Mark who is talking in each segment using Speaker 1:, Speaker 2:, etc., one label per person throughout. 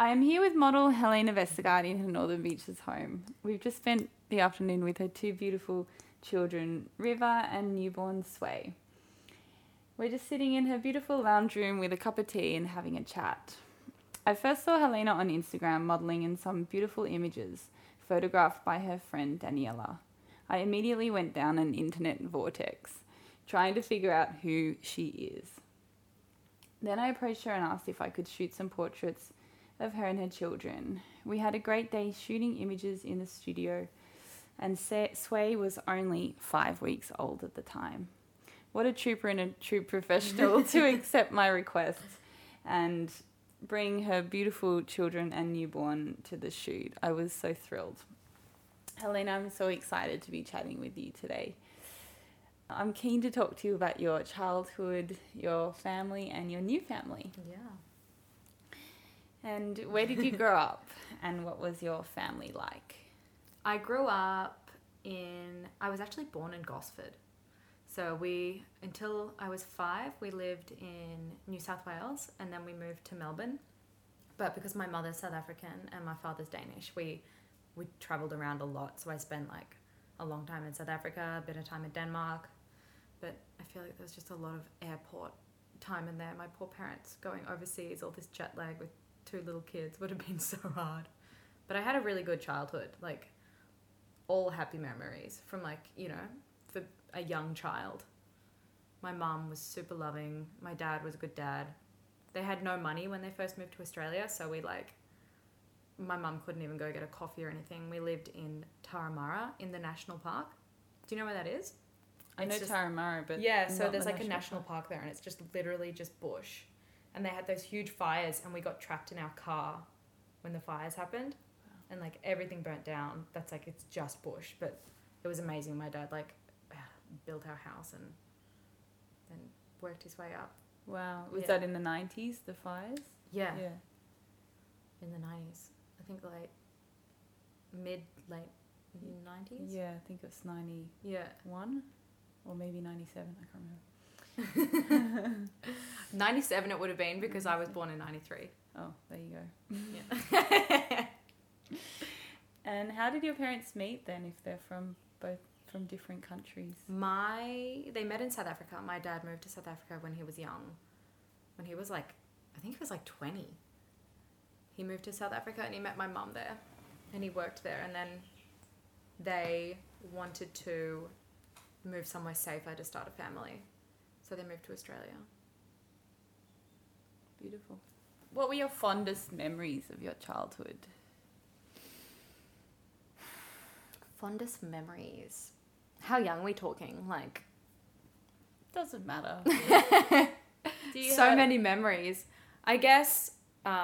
Speaker 1: I'm here with model Helena Vestergaard in her Northern Beaches home. We've just spent the afternoon with her two beautiful children, River and newborn Sway. We're just sitting in her beautiful lounge room with a cup of tea and having a chat. I first saw Helena on Instagram modelling in some beautiful images photographed by her friend Daniela. I immediately went down an internet vortex, trying to figure out who she is. Then I approached her and asked if I could shoot some portraits of her and her children. We had a great day shooting images in the studio, and Sway was only 5 weeks old at the time. What a trooper and a true professional to accept my requests and bring her beautiful children and newborn to the shoot. I was so thrilled. Helena, I'm so excited to be chatting with you today. I'm keen to talk to you about your childhood, your family, and your new family.
Speaker 2: Yeah.
Speaker 1: And where did you grow up, and what was your family like?
Speaker 2: I grew up I was actually born in Gosford. So until I was 5, we lived in New South Wales, and then we moved to Melbourne. But because my mother's South African and my father's Danish, we travelled around a lot. So I spent like a long time in South Africa, a bit of time in Denmark. But I feel like there was just a lot of airport time in there. My poor parents going overseas, all this jet lag with 2 little kids would have been so hard. But I had a really good childhood, like all happy memories from for a young child. My mum was super loving. My dad was a good dad. They had no money when they first moved to Australia, so my mum couldn't even go get a coffee or anything. We lived in Tarahumara in the national park. Do you know where that is?
Speaker 1: I know Tarahumara, but
Speaker 2: yeah, so there's like a national park there, and it's just literally just bush. And they had those huge fires, and we got trapped in our car when the fires happened. Wow. And like everything burnt down. That's like, it's just bush, but it was amazing. My dad built our house and then worked his way up.
Speaker 1: Wow. Was that in the 90s, the fires?
Speaker 2: Yeah. In the 90s. I think late 90s?
Speaker 1: Yeah, I think it was 91.
Speaker 2: Yeah.
Speaker 1: Or maybe 97, I can't remember.
Speaker 2: 97 it would have been, because I was born in 93.
Speaker 1: Oh, there you go.
Speaker 2: Yeah.
Speaker 1: And how did your parents meet then, if they're from different countries?
Speaker 2: They met in South Africa. My dad moved to South Africa when he was young. When he was I think he was 20. He moved to South Africa and he met my mum there. And he worked there. And then they wanted to move somewhere safer to start a family. So they moved to Australia.
Speaker 1: Beautiful. What were your fondest memories of your childhood?
Speaker 2: Fondest memories. How young are we talking?
Speaker 1: Doesn't matter.
Speaker 2: Many memories. I guess,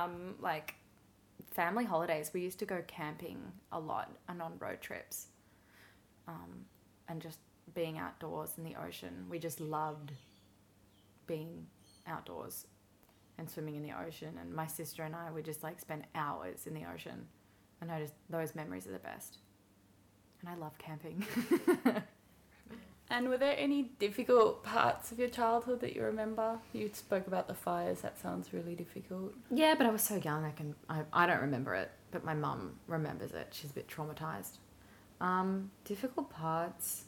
Speaker 2: family holidays. We used to go camping a lot and on road trips. And just being outdoors in the ocean. We just loved being outdoors and swimming in the ocean. And my sister and I would just spend hours in the ocean. And those memories are the best. And I love camping.
Speaker 1: And were there any difficult parts of your childhood that you remember? You spoke about the fires. That sounds really difficult.
Speaker 2: Yeah, but I was so young. I don't remember it, but my mum remembers it. She's a bit traumatized. Difficult parts.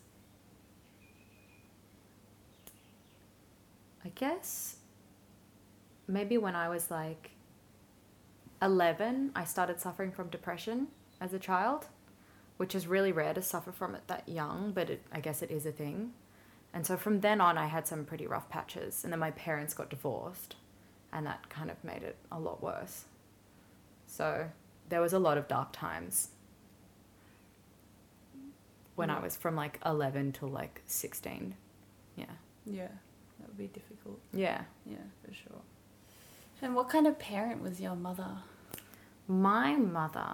Speaker 2: I guess maybe when I was 11, I started suffering from depression as a child, which is really rare to suffer from it that young, but I guess it is a thing. And so from then on, I had some pretty rough patches. And then my parents got divorced, and that kind of made it a lot worse. So there was a lot of dark times when I was from 11 till 16. Yeah.
Speaker 1: Yeah, that would be difficult.
Speaker 2: Yeah.
Speaker 1: Yeah, for sure. And what kind of parent was your mother?
Speaker 2: My mother...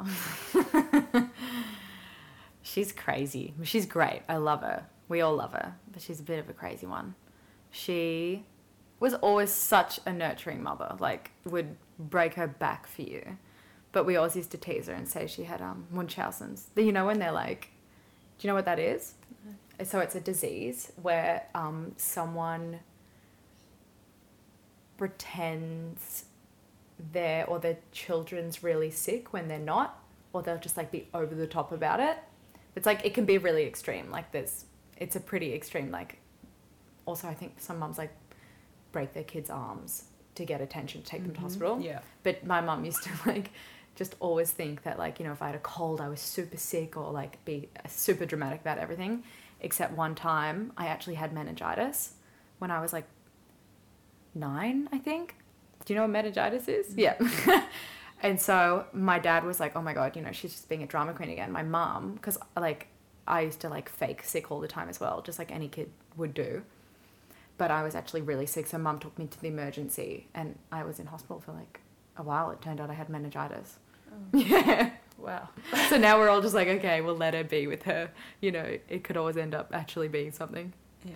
Speaker 2: She's crazy. She's great. I love her. We all love her, but she's a bit of a crazy one. She was always such a nurturing mother, would break her back for you. But we always used to tease her and say she had Munchausen's. You know when they're do you know what that is? Mm-hmm. So it's a disease where someone pretends
Speaker 3: their children's really sick when they're not, or they'll just like be over the top about it. It's like, it can be really extreme. Like it's a pretty extreme, like, also I think some mums like break their kids' arms to get attention, to take them to hospital.
Speaker 1: Yeah.
Speaker 3: But my mum used to like just always think that, like, you know, if I had a cold, I was super sick, or like be super dramatic about everything. Except one time I actually had meningitis when I was like 9, I think. Do you know what meningitis is? Yeah. And so my dad was like, oh my God, you know, she's just being a drama queen again. My mum, because like I used to like fake sick all the time as well, just like any kid would do. But I was actually really sick, so mum took me to the emergency, and I was in hospital for like a while. It turned out I had meningitis. Oh. Yeah.
Speaker 1: Wow.
Speaker 3: So now we're all just like, okay, we'll let her be with her. You know, it could always end up actually being something.
Speaker 1: Yeah.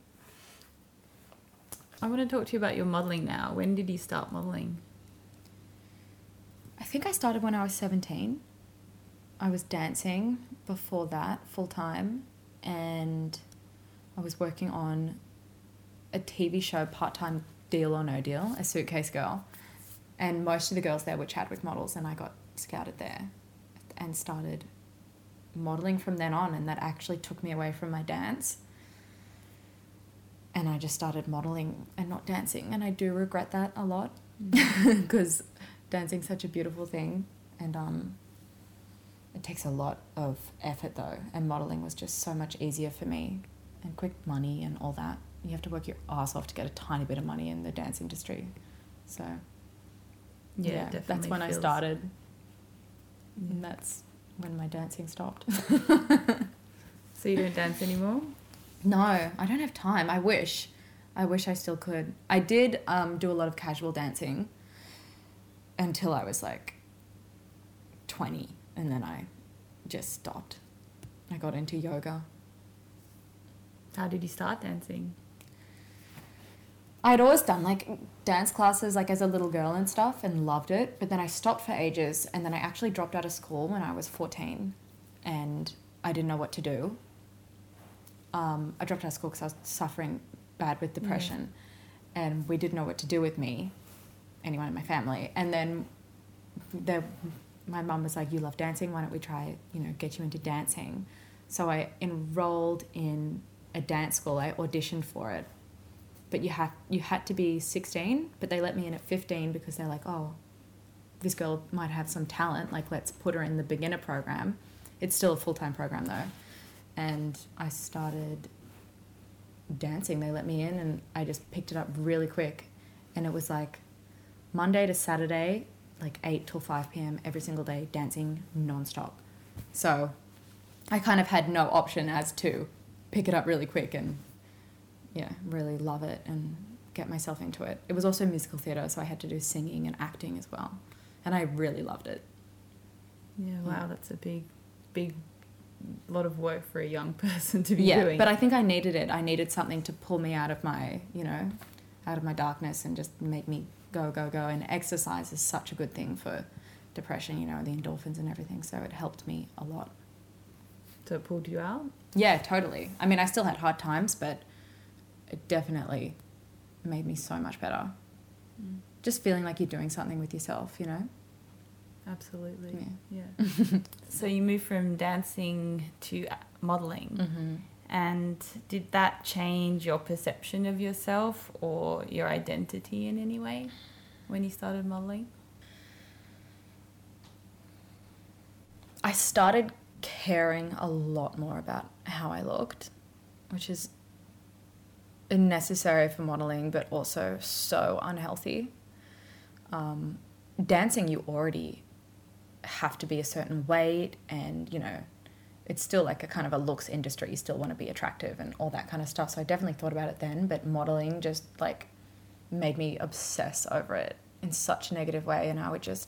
Speaker 1: I want to talk to you about your modelling now. When did you start modelling?
Speaker 3: I think I started when I was 17. I was dancing before that full time, and I was working on a TV show, part-time, Deal or No Deal, A Suitcase Girl, and most of the girls there were Chadwick models, and I got scouted there and started modelling from then on, and that actually took me away from my dance, and I just started modelling and not dancing, and I do regret that a lot because dancing's such a beautiful thing, and it takes a lot of effort though, and modelling was just so much easier for me, and quick money and all that. You have to work your ass off to get a tiny bit of money in the dance industry. So yeah, that's when I started. And that's when my dancing stopped.
Speaker 1: So you don't dance anymore?
Speaker 3: No, I don't have time. I wish I still could. I did do a lot of casual dancing until I was like 20, and then I just stopped. I got into yoga.
Speaker 1: How did you start dancing?
Speaker 3: I'd always done like dance classes like as a little girl and stuff, and loved it, but then I stopped for ages, and then I actually dropped out of school when I was 14, and I didn't know what to do. I dropped out of school because I was suffering bad with depression, and we didn't know what to do with me, anyone in my family. And then my mum was like, you love dancing, why don't we try, you know, get you into dancing? So I enrolled in a dance school. I auditioned for it, but you had to be 16, but they let me in at 15 because they're like, oh, this girl might have some talent, like let's put her in the beginner program. It's still a full-time program though. And I started dancing. They let me in, and I just picked it up really quick, and it was like Monday to Saturday, like 8 till 5 p.m. every single day, dancing non-stop. So I kind of had no option as to pick it up really quick and really love it and get myself into it. It was also musical theatre, so I had to do singing and acting as well, and I really loved it.
Speaker 1: Yeah, wow, that's a big lot of work for a young person to be doing.
Speaker 3: But I think I needed it. I needed something to pull me out of my, out of my darkness and just make me go. And exercise is such a good thing for depression, the endorphins and everything. So it helped me a lot.
Speaker 1: So it pulled you out?
Speaker 3: Yeah, totally. I mean, I still had hard times, but it definitely made me so much better. Just feeling like you're doing something with yourself,
Speaker 1: Absolutely. Yeah. So you moved from dancing to modelling.
Speaker 3: Mm-hmm.
Speaker 1: And did that change your perception of yourself or your identity in any way when you started modelling?
Speaker 3: I started caring a lot more about how I looked, which is necessary for modelling, but also so unhealthy. Dancing, you already have to be a certain weight, and it's still like a kind of a looks industry. You still want to be attractive and all that kind of stuff. So I definitely thought about it then, but modeling just like made me obsess over it in such a negative way, and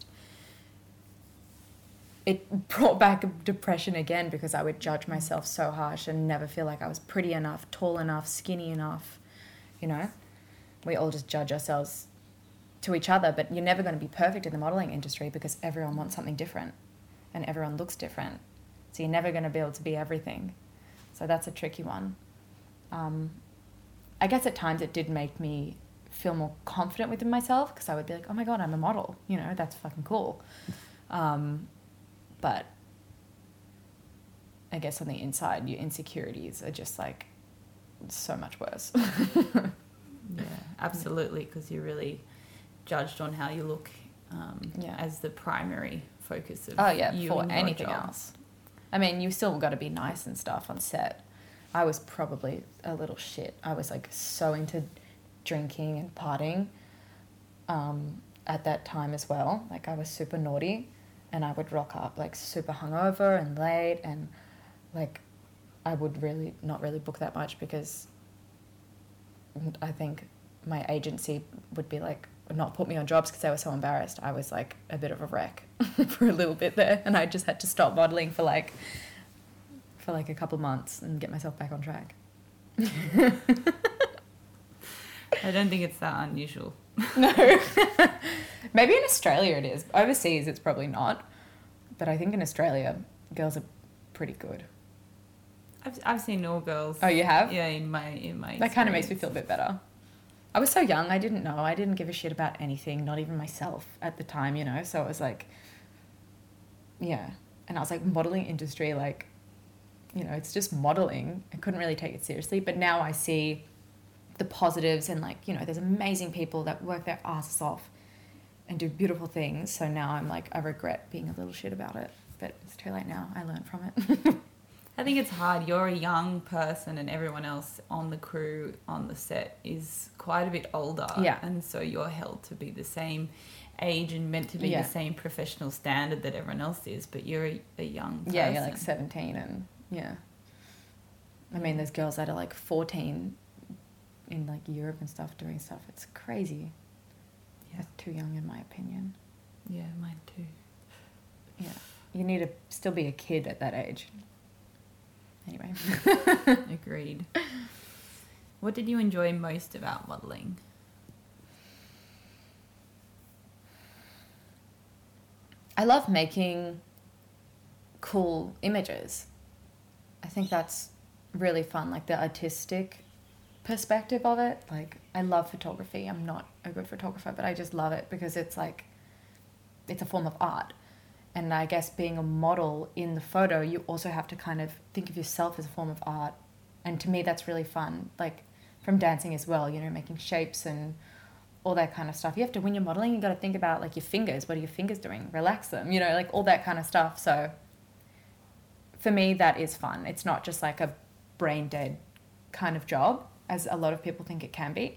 Speaker 3: it brought back depression again because I would judge myself so harsh and never feel like I was pretty enough, tall enough, skinny enough. We all just judge ourselves to each other, but you're never going to be perfect in the modeling industry because everyone wants something different and everyone looks different. So you're never going to be able to be everything. So that's a tricky one. I guess at times it did make me feel more confident within myself because I would be like, oh my God, I'm a model. You know, that's fucking cool. But I guess on the inside, your insecurities are just like so much worse.
Speaker 1: Yeah, absolutely, because you're really judged on how you look as the primary focus of you
Speaker 3: for
Speaker 1: and your
Speaker 3: anything
Speaker 1: job.
Speaker 3: else. I mean, you still got to be nice and stuff on set. I was probably a little shit. I was like so into drinking and partying at that time as well. Like I was super naughty and I would rock up like super hungover and late, and like I would really not really book that much because I think my agency would be like not put me on jobs because they were so embarrassed. I was like a bit of a wreck for a little bit there, and I just had to stop modeling for like a couple months and get myself back on track.
Speaker 1: I don't think it's that unusual.
Speaker 3: No. Maybe in Australia it is. Overseas it's probably not. But I think in Australia girls are pretty good.
Speaker 1: I've seen all girls.
Speaker 3: Oh, you have?
Speaker 1: Yeah, in my
Speaker 3: That kind of makes me feel a bit better. I was so young, I didn't know. I didn't give a shit about anything, not even myself at the time, you know? So it was like, yeah. And I was like, modeling industry, like, you know, it's just modeling. I couldn't really take it seriously. But now I see the positives and like, you know, there's amazing people that work their asses off and do beautiful things. So now I'm like, I regret being a little shit about it. But it's too late now. I learned from it.
Speaker 1: I think it's hard. You're a young person and everyone else on the crew, on the set, is quite a bit older.
Speaker 3: Yeah.
Speaker 1: And so you're held to be the same age and meant to be the same professional standard that everyone else is, but you're a young person.
Speaker 3: Yeah, you're like 17 and, yeah. I mean, there's girls that are like 14 in like Europe and stuff doing stuff. It's crazy. Yeah. That's too young in my opinion.
Speaker 1: Yeah, mine too.
Speaker 3: Yeah. You need to still be a kid at that age. Anyway.
Speaker 1: Agreed. What did you enjoy most about modelling?
Speaker 3: I love making cool images. I think that's really fun, like the artistic perspective of it. Like, I love photography. I'm not a good photographer, but I just love it because it's like, it's a form of art. And I guess being a model in the photo, you also have to kind of think of yourself as a form of art. And to me, that's really fun. Like from dancing as well, you know, making shapes and all that kind of stuff. You have to, when you're modeling, you got to think about like your fingers. What are your fingers doing? Relax them, you know, like all that kind of stuff. So for me, that is fun. It's not just like a brain dead kind of job, as a lot of people think it can be.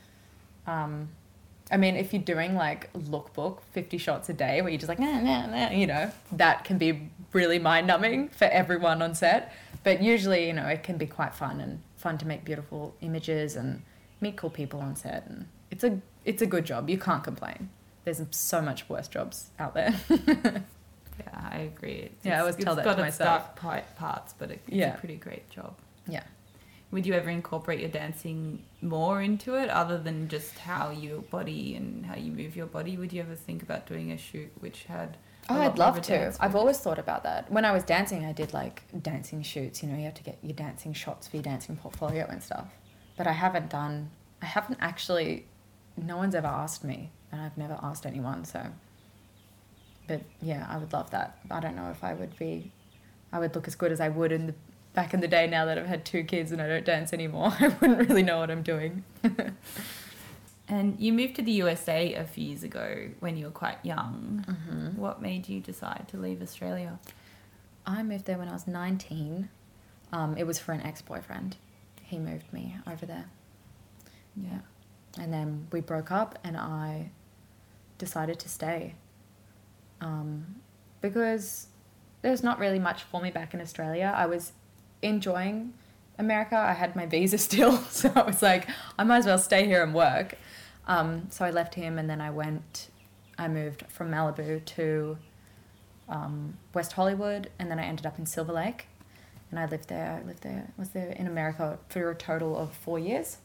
Speaker 3: I mean, if you're doing like lookbook 50 shots a day where you're just like, nah, you know, that can be really mind-numbing for everyone on set. But usually, you know, it can be quite fun and fun to make beautiful images and meet cool people on set. And it's a good job. You can't complain. There's so much worse jobs out there.
Speaker 1: Yeah, I agree.
Speaker 3: I always tell that to myself.
Speaker 1: It's got its dark parts, but it's a pretty great job.
Speaker 3: Yeah.
Speaker 1: Would you ever incorporate your dancing more into it, other than just how your body and how you move your body? Would you ever think about doing a shoot which had
Speaker 3: I'd love to. I've always thought about that. When I was dancing, I did like dancing shoots. You know, you have to get your dancing shots for your dancing portfolio and stuff. But I haven't actually, no one's ever asked me, and I've never asked anyone, so. But yeah, I would love that. I don't know if I would look as good as I would back in the day. Now that I've had 2 kids and I don't dance anymore, I wouldn't really know what I'm doing.
Speaker 1: And you moved to the USA a few years ago when you were quite young.
Speaker 3: Mm-hmm.
Speaker 1: What made you decide to leave Australia?
Speaker 3: I moved there when I was 19. It was for an ex-boyfriend. He moved me over there. Yeah. And then we broke up and I decided to stay. Because there's not really much for me back in Australia. I was enjoying America. I had my visa still, so I was like, I might as well stay here and work. So I left him, and then I moved from Malibu to West Hollywood, and then I ended up in Silver Lake, and I was there in America for a total of 4 years.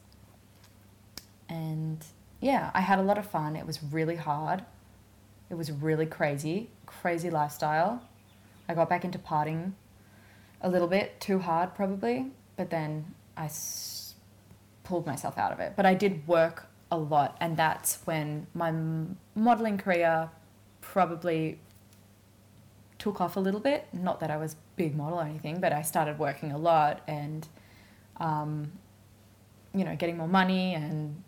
Speaker 3: And yeah, I had a lot of fun. It was really hard. It was really crazy lifestyle. I got back into partying a little bit too hard probably, but then I pulled myself out of it. But I did work a lot, and that's when my modeling career probably took off a little bit. Not that I was a big model or anything, but I started working a lot and, you know, getting more money and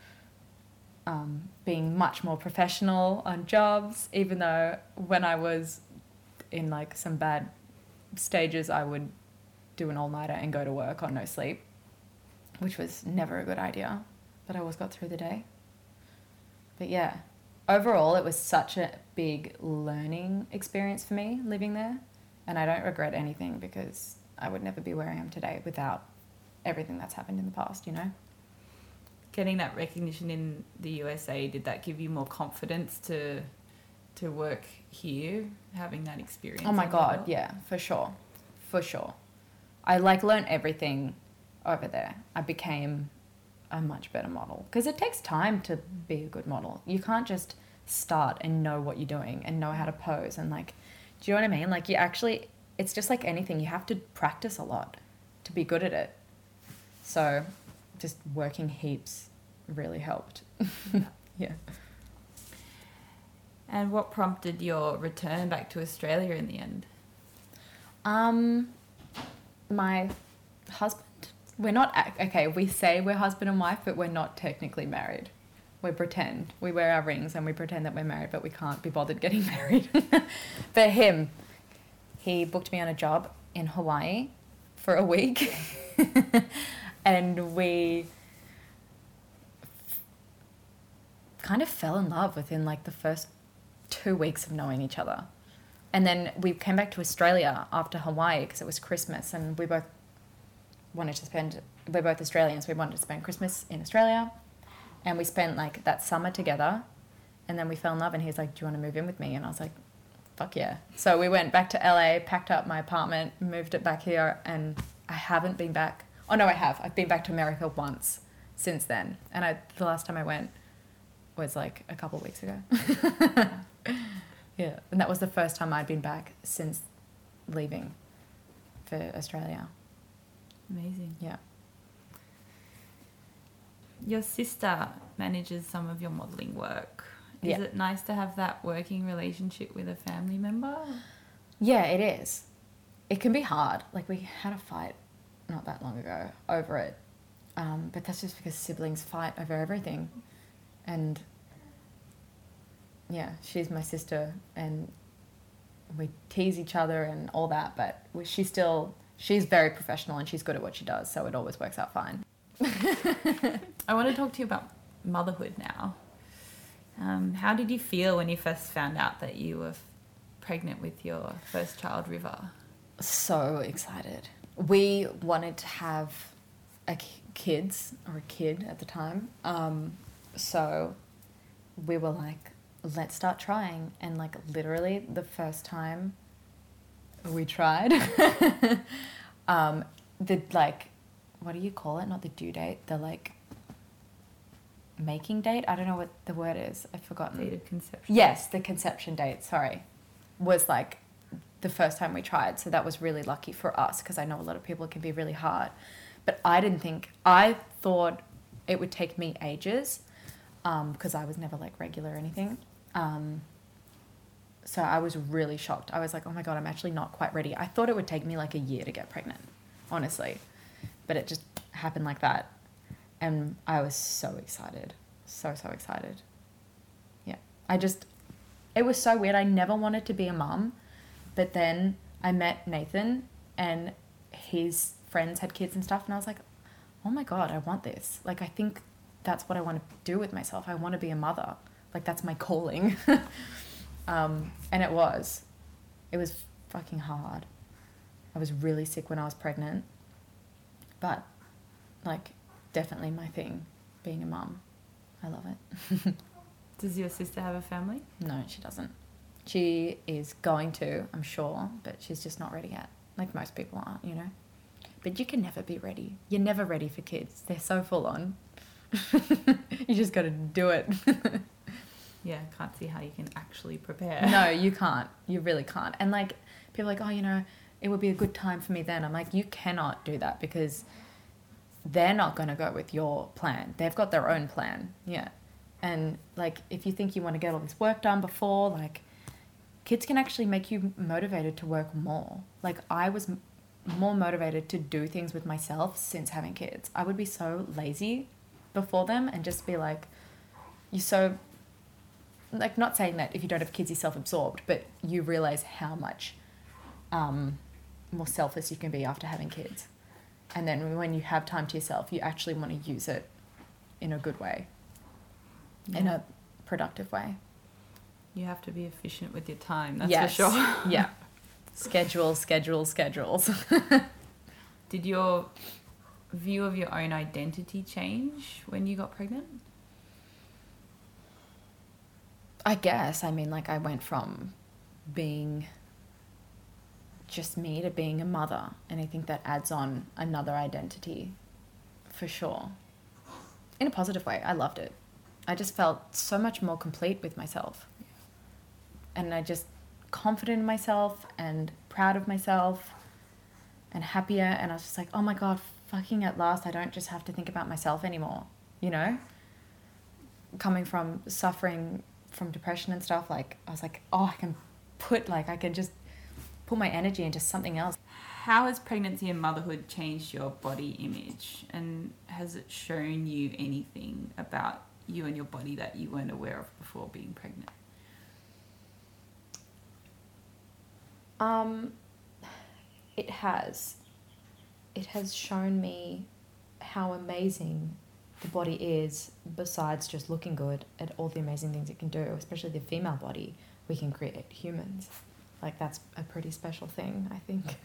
Speaker 3: being much more professional on jobs, even though when I was in like some bad stages, I would do an all-nighter and go to work on no sleep, which was never a good idea, but I always got through the day. But yeah, overall it was such a big learning experience for me living there, and I don't regret anything because I would never be where I am today without everything that's happened in the past, you know?
Speaker 1: Getting that recognition in the USA, did that give you more confidence to work here, having that experience?
Speaker 3: Oh my God, yeah, for sure. For sure. I like learned everything over there. I became a much better model because it takes time to be a good model. You can't just start and know what you're doing and know how to pose and like, do you know what I mean? Like you actually, it's just like anything. You have to practice a lot to be good at it. So just working heaps really helped. Yeah.
Speaker 1: And what prompted your return back to Australia in the end?
Speaker 3: My husband. We're not, okay, we say we're husband and wife, but we're not technically married. We pretend. We wear our rings and we pretend that we're married, but we can't be bothered getting married. But him, he booked me on a job in Hawaii for a week. And we kind of fell in love within like the first 2 weeks of knowing each other. And then we came back to Australia after Hawaii because it was Christmas and we both wanted to spend, we're both Australians, we wanted to spend Christmas in Australia. And we spent like that summer together and then we fell in love and he was like, do you want to move in with me? And I was like, fuck yeah. So we went back to LA, packed up my apartment, moved it back here, and I haven't been back. Oh no, I have. I've been back to America once since then. And the last time I went was like a couple of weeks ago. Yeah. And that was the first time I'd been back since leaving for Australia.
Speaker 1: Amazing.
Speaker 3: Yeah.
Speaker 1: Your sister manages some of your modelling work. Is
Speaker 3: Yeah.
Speaker 1: it nice to have that working relationship with a family member?
Speaker 3: Yeah, it is. It can be hard. Like we had a fight not that long ago over it. But that's just because siblings fight over everything. And yeah, she's my sister and we tease each other and all that, but she's very professional and she's good at what she does, so it always works out fine.
Speaker 1: I want to talk to you about motherhood now. How did you feel when you first found out that you were pregnant with your first child, River?
Speaker 3: So excited. We wanted to have a kid at the time. So we were like, let's start trying. And like literally the first time we tried, the like, what do you call it? Not the due date, the like making date. I don't know what the word is. I've forgotten.
Speaker 1: Date of conception.
Speaker 3: Yes, the conception date, sorry, was like the first time we tried. So that was really lucky for us because I know a lot of people it can be really hard. But I thought it would take me ages because I was never like regular or anything. So I was really shocked. I was like, oh my God, I'm actually not quite ready. I thought it would take me like a year to get pregnant, honestly. But it just happened like that. And I was so excited. So excited. Yeah. It was so weird. I never wanted to be a mum. But then I met Nathan and his friends had kids and stuff. And I was like, oh my God, I want this. Like, I think that's what I want to do with myself. I want to be a mother. Like, that's my calling. And it was fucking hard. I was really sick when I was pregnant. But, like, definitely my thing, being a mum. I love it.
Speaker 1: Does your sister have a family?
Speaker 3: No, she doesn't. She is going to, I'm sure, but she's just not ready yet. Like most people aren't, you know? But you can never be ready. You're never ready for kids. They're so full on. You just got to do it.
Speaker 1: Yeah, can't see how you can actually prepare.
Speaker 3: No, you can't. You really can't. And like, people are like, oh, you know, it would be a good time for me then. I'm like, you cannot do that because they're not going to go with your plan. They've got their own plan. Yeah. And like, if you think you want to get all this work done before, like, kids can actually make you motivated to work more. Like, I was more motivated to do things with myself since having kids. I would be so lazy before them and just be like, you're so, like, not saying that if you don't have kids you're self-absorbed, but you realize how much more selfless you can be after having kids. And then when you have time to yourself, you actually want to use it in a good way, in a productive way.
Speaker 1: You have to be efficient with your time, that's
Speaker 3: Yes.
Speaker 1: for sure.
Speaker 3: Yeah. Schedules.
Speaker 1: Did your view of your own identity change when you got pregnant?
Speaker 3: I guess. I mean, like, I went from being just me to being a mother, and I think that adds on another identity for sure. In a positive way. I loved it. I just felt so much more complete with myself. And I just confident in myself and proud of myself and happier, and I was just like, oh my god, fucking at last I don't just have to think about myself anymore, you know? Coming from suffering from depression and stuff, like, I was like, oh, I can just put my energy into something else.
Speaker 1: How has pregnancy and motherhood changed your body image, and has it shown you anything about you and your body that you weren't aware of before being pregnant?
Speaker 3: It has. It has shown me how amazing the body is, besides just looking good, at all the amazing things it can do, especially the female body. We can create humans. Like, that's a pretty special thing, I think.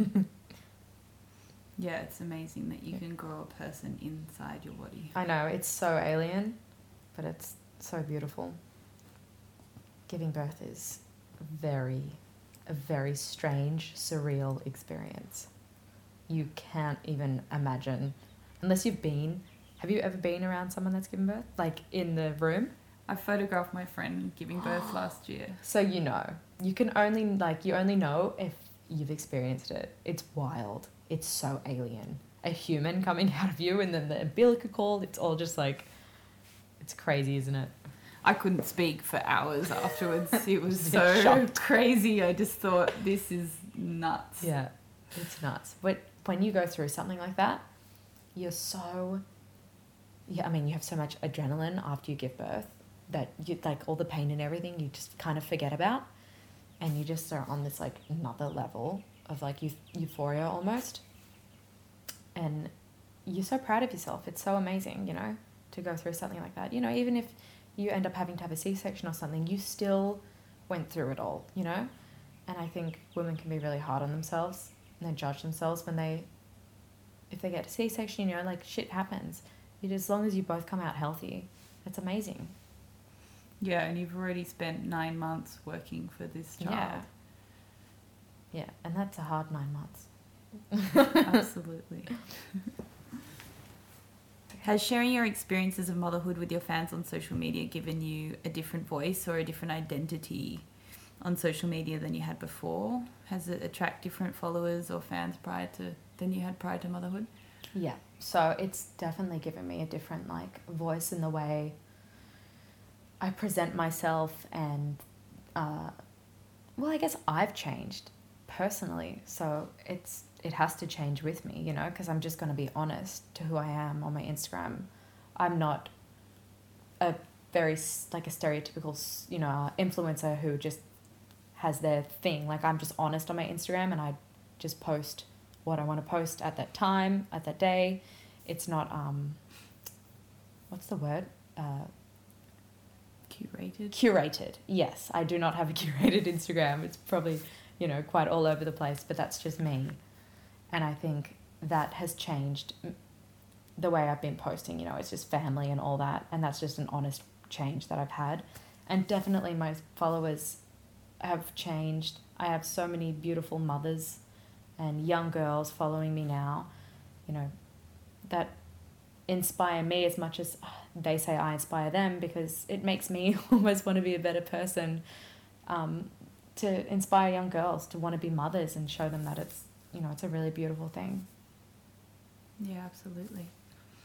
Speaker 1: Yeah, it's amazing that you can grow a person inside your body.
Speaker 3: I know, it's so alien, but it's so beautiful. Giving birth is a very strange, surreal experience. You can't even imagine, unless you've been. Have you ever been around someone that's given birth, like in the room?
Speaker 1: I photographed my friend giving birth last year.
Speaker 3: So you know, you only know if you've experienced it. It's wild. It's so alien. A human coming out of you, and then the umbilical, it's all just like, it's crazy, isn't it?
Speaker 1: I couldn't speak for hours afterwards. It was
Speaker 3: Just
Speaker 1: so
Speaker 3: shocked.
Speaker 1: crazy. I just thought, this is nuts.
Speaker 3: Yeah, it's nuts. But when you go through something like that, you're so... Yeah, I mean, you have so much adrenaline after you give birth that you, like, all the pain and everything, you just kind of forget about. And you just are on this, like, another level of, like, euphoria almost. And you're so proud of yourself. It's so amazing, you know, to go through something like that. You know, even if you end up having to have a C-section or something, you still went through it all, you know? And I think women can be really hard on themselves, and they judge themselves if they get a C-section, you know, like, shit happens. As long as you both come out healthy, it's amazing.
Speaker 1: Yeah, and you've already spent 9 months working for this child.
Speaker 3: Yeah, and that's a hard 9 months.
Speaker 1: Absolutely. Has sharing your experiences of motherhood with your fans on social media given you a different voice or a different identity on social media than you had before? Has it attracted different followers or fans than you had prior to motherhood?
Speaker 3: Yeah, so it's definitely given me a different, like, voice in the way I present myself, and well, I guess I've changed personally, so it has to change with me, you know, because I'm just going to be honest to who I am on my Instagram. I'm not a very, like, a stereotypical, you know, influencer who just has their thing. Like, I'm just honest on my Instagram, and I just post what I want to post at that time, at that day. It's not, what's the word? Curated. Yes, I do not have a curated Instagram. It's probably, you know, quite all over the place, but that's just me. And I think that has changed the way I've been posting. You know, it's just family and all that, and that's just an honest change that I've had. And definitely my followers have changed. I have so many beautiful mothers and young girls following me now, you know, that inspire me as much as they say I inspire them, because it makes me almost want to be a better person, to inspire young girls to want to be mothers and show them that it's, you know, it's a really beautiful thing.
Speaker 1: Yeah, absolutely.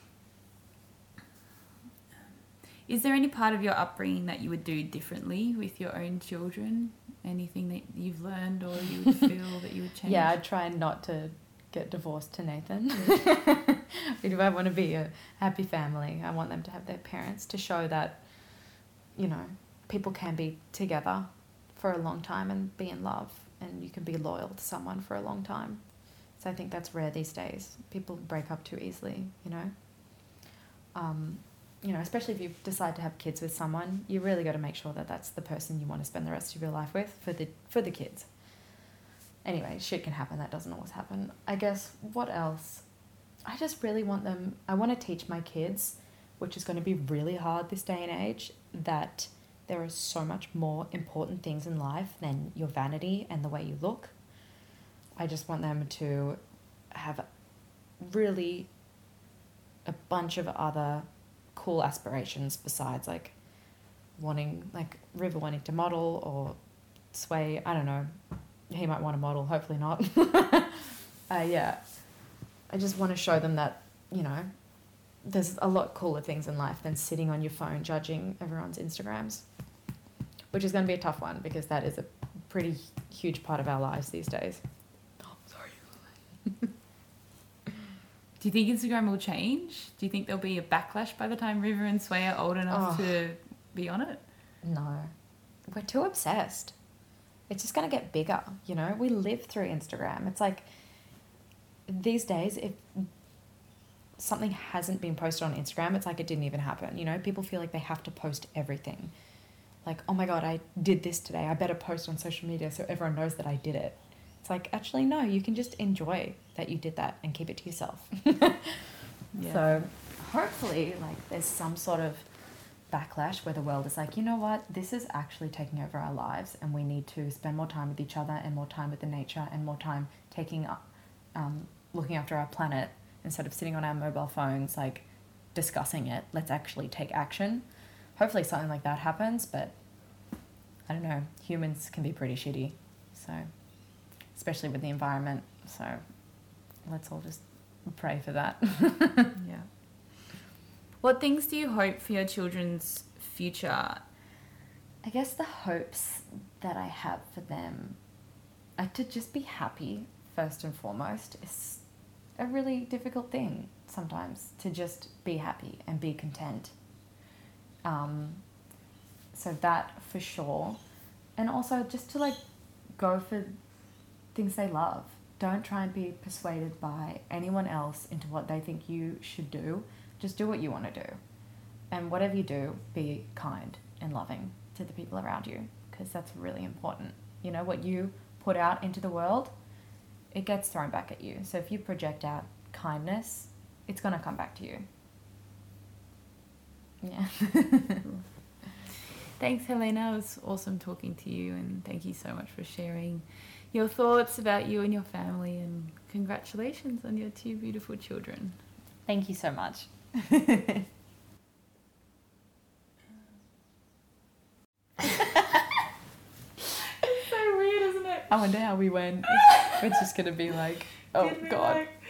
Speaker 1: Is there any part of your upbringing that you would do differently with your own children? Anything that you've learned or you would feel that you would change?
Speaker 3: Yeah, I'd try not to get divorced to Nathan. If I want to be a happy family, I want them to have their parents, to show that, you know, people can be together for a long time and be in love, and you can be loyal to someone for a long time. So I think that's rare these days. People break up too easily, you know. You know, especially if you decide to have kids with someone, you really got to make sure that that's the person you want to spend the rest of your life with for the kids. Anyway, shit can happen. That doesn't always happen. I guess, what else? I just really want them... I want to teach my kids, which is going to be really hard this day and age, that there are so much more important things in life than your vanity and the way you look. I just want them to have really a bunch of other cool aspirations besides River wanting to model, or Sway, I don't know, he might want to model, hopefully not. Yeah, I just want to show them that, you know, there's a lot cooler things in life than sitting on your phone judging everyone's Instagrams, which is going to be a tough one because that is a pretty huge part of our lives these days. Oh, sorry.
Speaker 1: Do you think Instagram will change? Do you think there'll be a backlash by the time River and Sway are old enough to be on it?
Speaker 3: No. We're too obsessed. It's just going to get bigger, you know? We live through Instagram. It's like, these days, if something hasn't been posted on Instagram, it's like it didn't even happen, you know? People feel like they have to post everything. Like, oh my God, I did this today. I better post on social media so everyone knows that I did it. It's like, actually, no, you can just enjoy that you did that and keep it to yourself.
Speaker 1: Yeah.
Speaker 3: So hopefully, there's some sort of backlash where the world is like, you know what, this is actually taking over our lives and we need to spend more time with each other and more time with the nature and more time looking after our planet instead of sitting on our mobile phones, discussing it. Let's actually take action. Hopefully something like that happens, but I don't know, humans can be pretty shitty, so... especially with the environment, so let's all just pray for that.
Speaker 1: Yeah. What things do you hope for your children's future?
Speaker 3: I guess the hopes that I have for them are to just be happy, first and foremost. It's a really difficult thing sometimes, to just be happy and be content. So that for sure. And also just to go for things they love. Don't try and be persuaded by anyone else into what they think you should do. Just do what you want to do. And whatever you do, be kind and loving to the people around you, because that's really important. You know, what you put out into the world, it gets thrown back at you. So if you project out kindness, it's going to come back to you. Yeah.
Speaker 1: Thanks, Helena. It was awesome talking to you, and thank you so much for sharing your thoughts about you and your family, and congratulations on your 2 beautiful children.
Speaker 3: Thank you so much.
Speaker 1: It's so weird, isn't it?
Speaker 3: I wonder how we went. It's just going to be like, oh God.